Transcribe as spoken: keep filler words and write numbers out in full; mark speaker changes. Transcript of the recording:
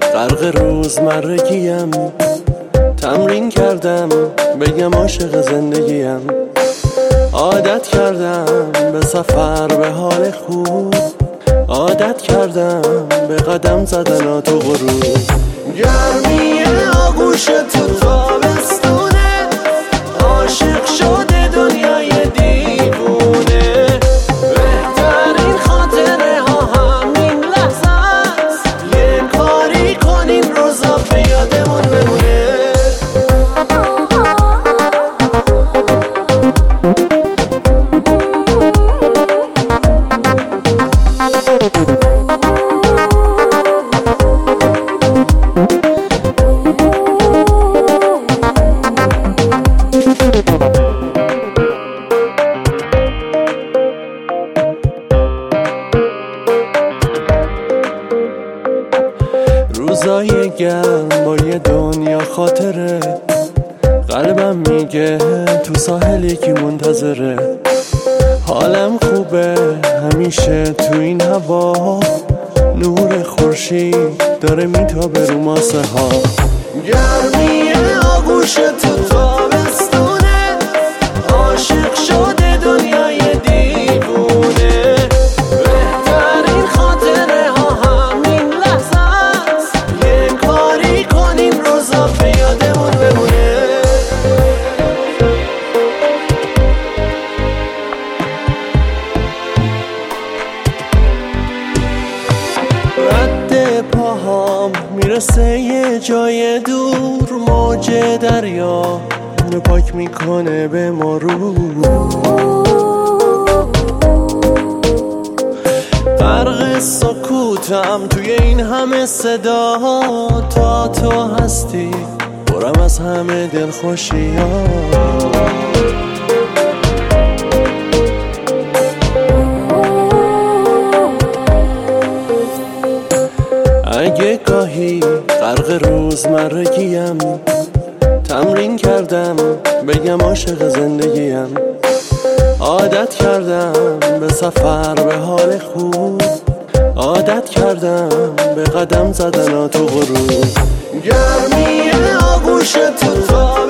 Speaker 1: غرق روزمرگیم، تمرین کردم بگم عاشق زندگیم. عادت کردم به سفر به حال خوب، عادت کردم به قدم زدن تو غروب. گرمی آغوش تو تابستونه، عاشق شده دنیای دیوونه. بهترین خاطره ها همین لحظه است، یه کاری کنیم روزا به یادمون بمونه. روزای گرم با یه دنیا خاطره، قلبم میگه تو ساحلی که منتظره. حالم خوبه همیشه تو این هوا، نور خورشید داره میتابه رو ماسه ها. گرمی آغوش تو تابستونه، عاشق شده دنیای دیوونه. بهترین خاطره ها همین لحظه است، یه کاری کنیم روزا به یادمون بمونه. رد پاهام میرسه یه جای دور، موج دریا اونو پاک میکنه به ما رو. غرق سکوتم توی این همه صدا، تا تو هستی برم از همه دلخوشی ها. اگه گاهی غرق روزمرگیم، تمرین کردم بگم عاشق زندگیم. عادت کردم به سفر به حال خوب، عادت کردم به قدم زدن تو غروب. گرمی آغوش تو